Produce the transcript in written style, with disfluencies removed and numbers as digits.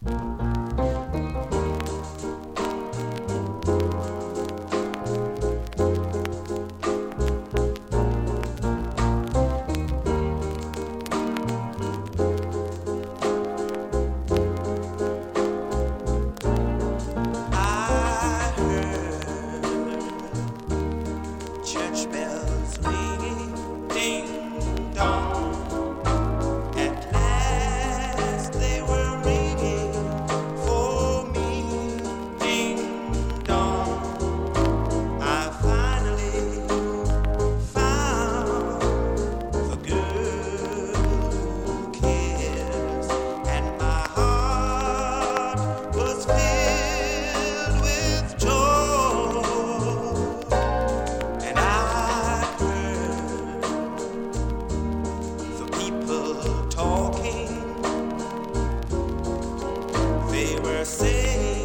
Church bells ringing, ding dong. At last they were ringing for me, ding dong. I finally found the girl who cares, and my heart was filled with joy. And I heard the people talking. They were saying